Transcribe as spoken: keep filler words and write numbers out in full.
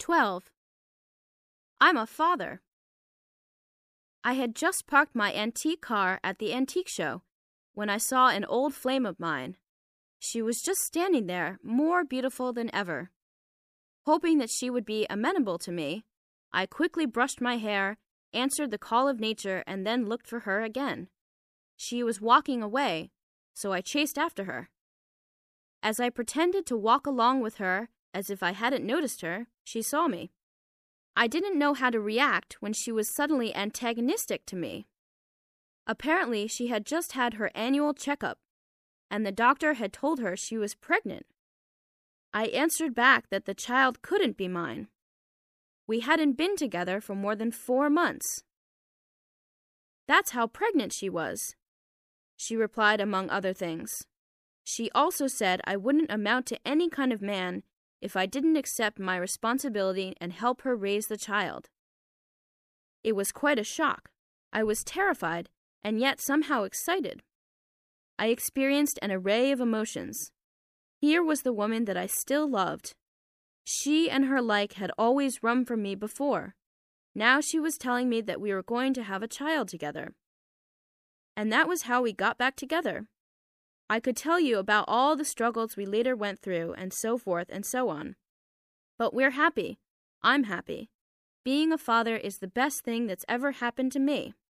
twelve. I'm a father. I had just parked my antique car at the antique show when I saw an old flame of mine. She was just standing there, more beautiful than ever. Hoping that she would be amenable to me, I quickly brushed my hair, answered the call of nature, and then looked for her again. She was walking away, so I chased after her. As I pretended to walk along with her as if I hadn't noticed her, she saw me. I didn't know how to react when she was suddenly antagonistic to me. Apparently, she had just had her annual checkup, and the doctor had told her she was pregnant. I answered back that the child couldn't be mine. We hadn't been together for more than four months. That's how pregnant she was, she replied, among other things. She also said I wouldn't amount to any kind of man if I didn't accept my responsibility and help her raise the child. It was quite a shock. I was terrified and yet somehow excited. I experienced an array of emotions. Here was the woman that I still loved. She and her like had always run from me before. Now she was telling me that we were going to have a child together. And that was how we got back together. I could tell you about all the struggles we later went through and so forth and so on. But we're happy. I'm happy. Being a father is the best thing that's ever happened to me.